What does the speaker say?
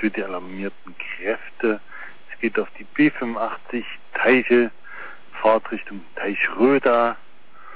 für die alarmierten Kräfte. Es geht auf die B85 Teiche, Fahrt Richtung Teichröda.